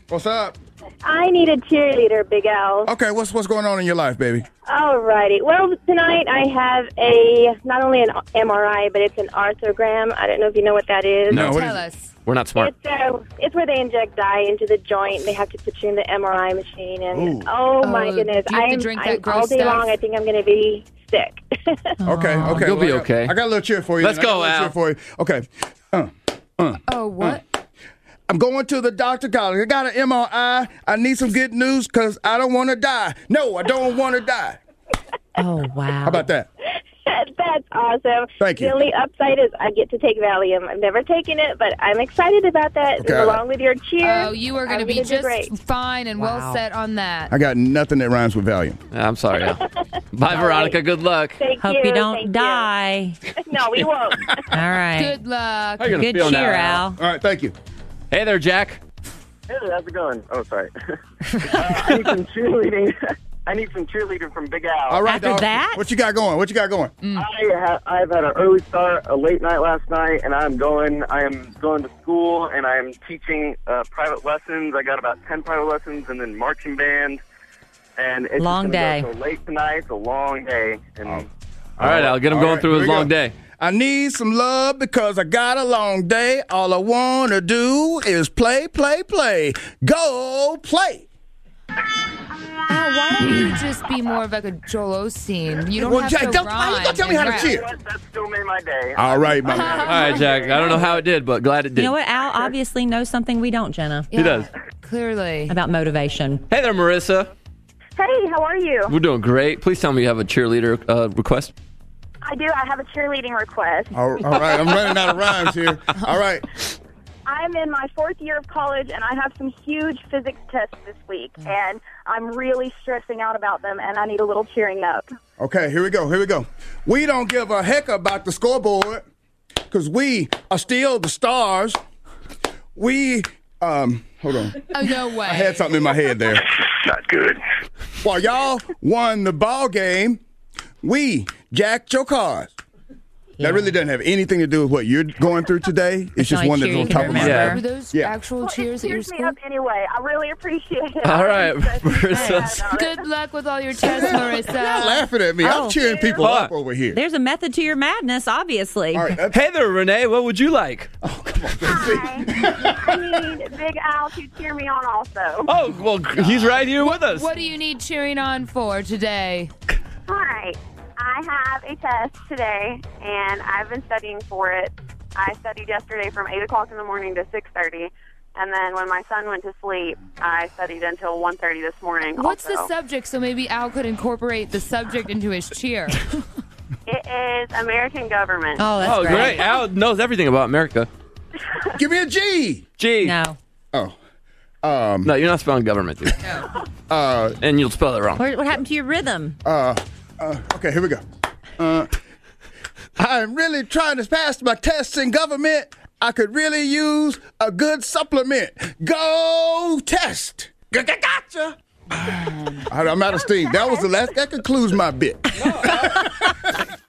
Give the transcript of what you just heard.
What's up? I need a cheerleader, Big Al. Okay, what's going on in your life, baby? All righty. Well, tonight I have not only an MRI, but it's an arthrogram. I don't know if you know what that is. No, what Tell is us. We're not smart. It's where they inject dye into the joint, and they have to put you in the MRI machine. And oh my goodness, do you have to drink that gross all day stuff? long. I think I'm going to be sick. Okay. You'll be okay. I got a little cheer for you. Let's go, Al. Cheer for you. Okay. Oh, what? I'm going to the doctor college. I got an MRI. I need some good news because I don't want to die. No, I don't want to die. Oh, wow. How about that? That's awesome. Thank you. The only upside is I get to take Valium. I've never taken it, but I'm excited about that. Okay. Along with your cheer. Oh, you are going to I'm be gonna do just great. fine and well set on that. I got nothing that rhymes with Valium. I'm sorry, Al. Bye, Veronica. Good luck. Thank Hope you don't die. No, we won't. All right. Good luck. How you gonna Good feel cheer, now, Al. All right, thank you. Hey there, Jack. Hey, how's it going? Oh, sorry. I need some cheerleading. I need some cheerleading from Big Al. All right, After dog. that? What you got going? I've had an early start, a late night last night, and I am going to school, and I am teaching private lessons. I got about 10 private lessons, and then marching band. And it's Long just gonna day. Go so late tonight. It's a long day. And All right, Al. Get him going through his long day. I need some love because I got a long day. All I want to do is play, play, play. Go play. Al, why don't you just be more of like a Joel Osteen? You don't Well, have Jack, to don't- rhyme. how you gonna tell me how to and cheer? rap. that still made my day. All right, my man. All right, Jack. I don't know how it did, but glad it did. You know what? Al obviously knows something we don't, Jenna, He does. Clearly. about motivation. Hey there, Marissa. Hey, how are you? We're doing great. Please tell me you have a cheerleader request. I do. I have a cheerleading request. All right, I'm running out of rhymes here. All right. I'm in my 4th year of college, and I have some huge physics tests this week, and I'm really stressing out about them, and I need a little cheering up. Okay, here we go. We don't give a heck about the scoreboard because we are still the stars. We, hold on. Oh, no way. I had something in my head there. Not good. While y'all won the ball game, we jacked your cars. That really doesn't have anything to do with what you're going through today. It's just only one that's cheer on you top can of my remember. head. Were those Yeah. actual Well, cheers it at your cheers me school? up anyway. I really appreciate it. All right, I'm just Marissa. mad about it. Good luck with all your tests, Marissa. Stop laughing at me. I'm Oh. cheering people up over here. There's a method to your madness, obviously. All right, that's, Hey there, Renee. What would you like? Hi. I need Big Al to cheer me on also. Oh, well, he's right here with us. What do you need cheering on for today? All right. I have a test today, and I've been studying for it. I studied yesterday from 8 o'clock in the morning to 6:30, and then when my son went to sleep, I studied until 1:30 this morning. What's also. the subject so maybe Al could incorporate the subject into his cheer? It is American government. Oh, that's Oh, great. Al knows everything about America. give me a G. G. No. Oh. No, you're not spelling government, dude. And you'll spell it wrong. What happened to your rhythm? Okay, here we go. I'm really trying to pass my tests in government. I could really use a good supplement. Go test. Gotcha. I'm out of steam. That was the last. That concludes my bit.